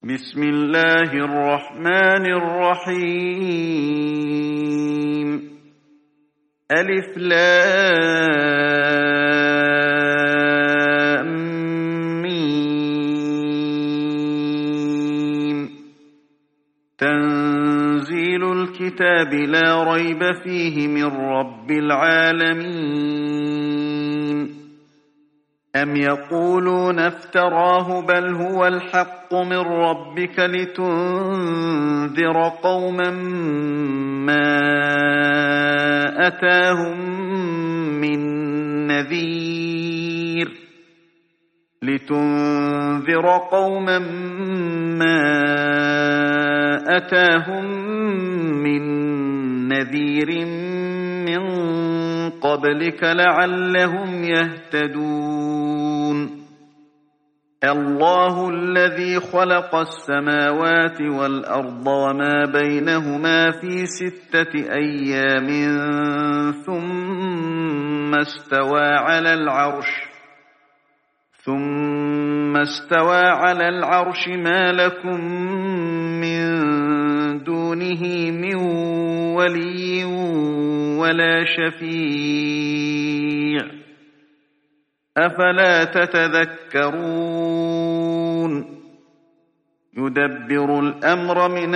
بسم الله الرحمن الرحيم. ألف لام ميم. تنزيل الكتاب لا ريب فيه من رب العالمين. أم يقولون افتراه بل هو الحق من ربك لتنذر قوما ما أتاهم من نذير من قبلك لعلهم يهتدون. الله الذي خلق السماوات والأرض وما بينهما في 6 أيام ثم استوى على العرش ما لكم من دونه من ولي ولا شفيع أفلا تتذكرون. يدبر الأمر من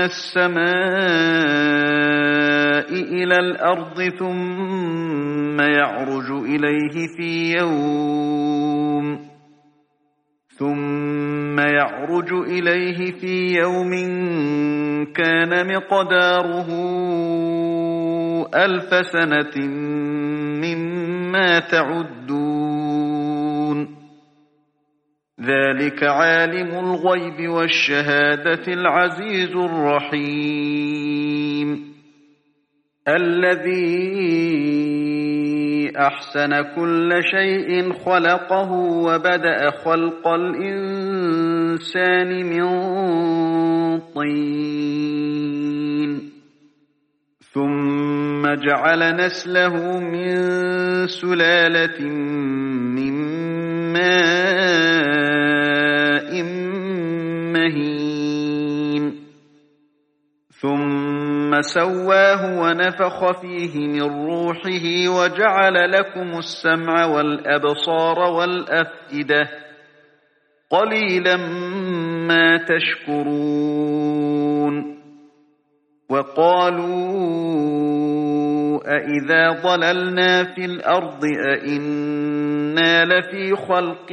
السماء إلى الأرض ثم يعرج إليه في يوم كان مقداره 1000 سنة مما تعدون. ذلك عالم الغيب والشهادة العزيز الرحيم. الذي أحسن كل شيء خلقه وبدأ خلق الإنسان من طين ثم جعل نسله من سلالة من ماء مهين ثم سواه ونفخ فيه من روحه وجعل لكم السمع والأبصار والأفئدة قليلا ما تشكرون. وقالوا أإذا ضللنا في الأرض أإنا لفي خلق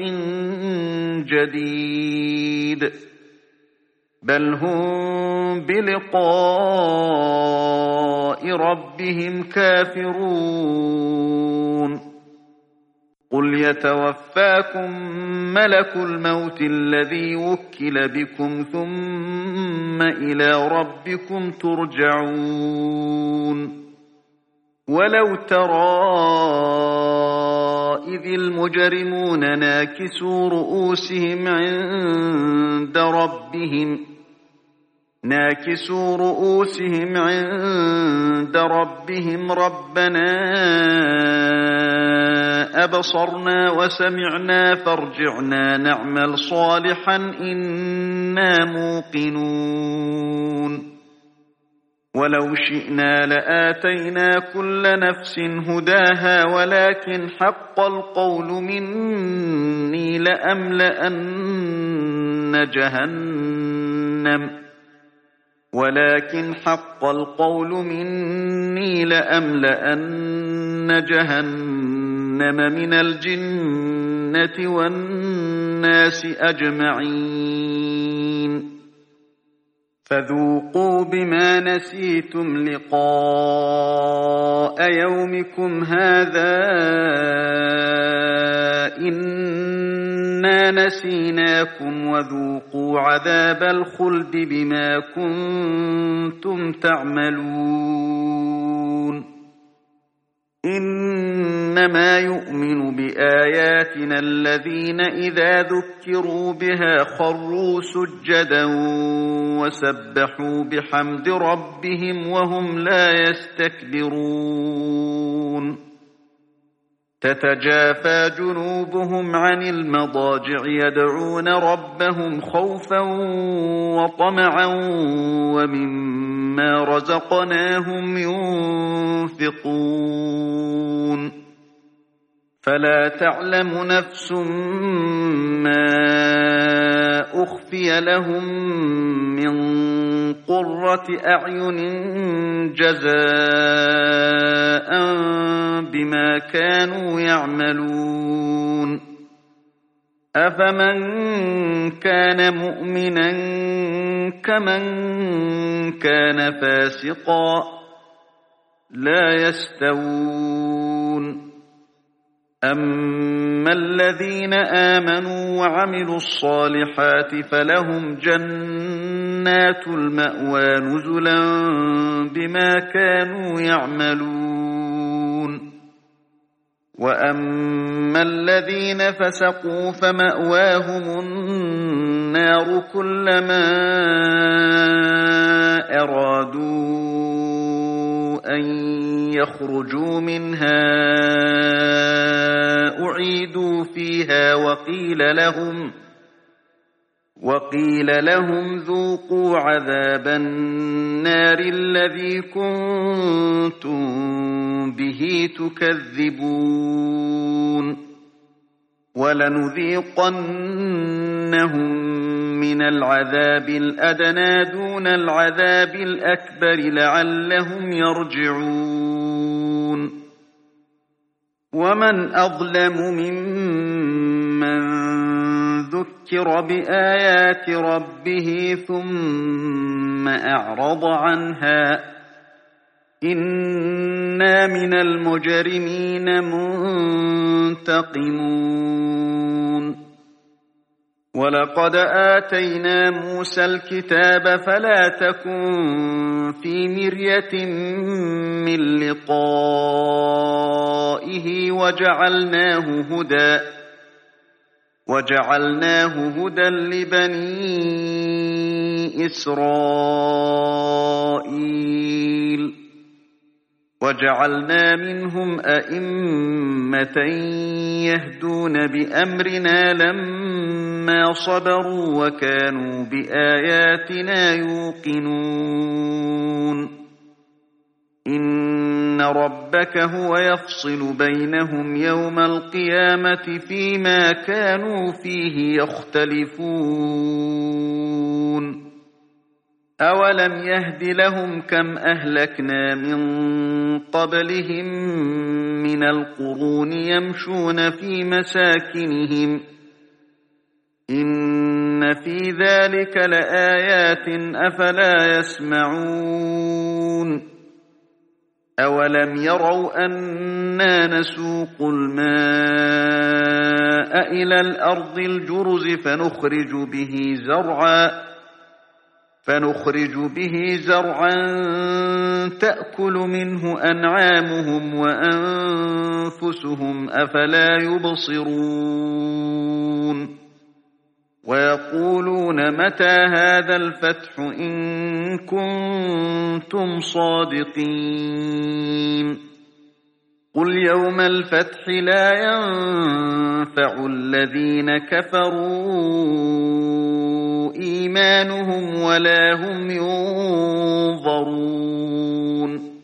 جديد بل هم بلقاء ربهم كافرون. قل يتوفاكم ملك الموت الذي وكل بكم ثم إلى ربكم ترجعون. ولو ترى إذ المجرمون ناكسوا رؤوسهم عند ربهم ربنا أبصرنا وسمعنا فارجعنا نعمل صالحا إنا موقنون. ولو شئنا لآتينا كل نفس هداها ولكن حق القول مني لأملأن جهنم من الجنة والناس أجمعين. فذوقوا بما نسيتم لقاء يومكم هذا إنا نسيناكم وذوقوا عذاب الخلد بما كنتم تعملون. إنما يؤمن بآياتنا الذين إذا ذكروا بها خروا سجدا وسبحوا بحمد ربهم وهم لا يستكبرون. تتجافى جنوبهم عن المضاجع يدعون ربهم خوفا وطمعا ومما رزقناهم ينفقون فلا تعلم نفس ما أخفي لهم من قرة أعين جزاء بما كانوا يعملون أفمن كان مؤمنا كمن كان فاسقا لا يستوون أما الذين آمنوا وعملوا الصالحات فلهم جنات المأوى نزلا بما كانوا يعملون وأما الذين فسقوا فمأواهم النار كلما أرادوا أن يخرجوا منها أعيدوا فيها وقيل لهم ذوقوا عذاب النار الذي كنتم به تكذبون ولنذيقنهم من العذاب الأدنى دون العذاب الأكبر لعلهم يرجعون ومن أظلم ممن ذكر بآيات ربه ثم أعرض عنها إنا من المجرمين منتقمون ولقد آتينا موسى الكتاب فلا تكن في مرية من لقائه وجعلناه هدى لبني إسرائيل وجعلنا منهم أئمة يهدون بأمرنا لما صبروا وكانوا بآياتنا يوقنون إن ربك هو يفصل بينهم يوم القيامة فيما كانوا فيه يختلفون أولم يهد لهم كم أهلكنا من قبلهم من القرون يمشون في مساكنهم إن في ذلك لآيات أفلا يسمعون أولم يروا أنا نسوق الماء إلى الأرض الجرز فنخرج به زرعا تأكل منه أنعامهم وأنفسهم أفلا يبصرون ويقولون متى هذا الفتح إن كنتم صادقين قل يوم الفتح لا ينفع الذين كفروا إيمانهم ولا هم ينظرون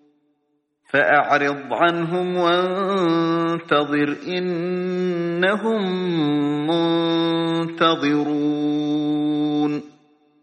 فأعرض عنهم وانتظر إنهم منتظرون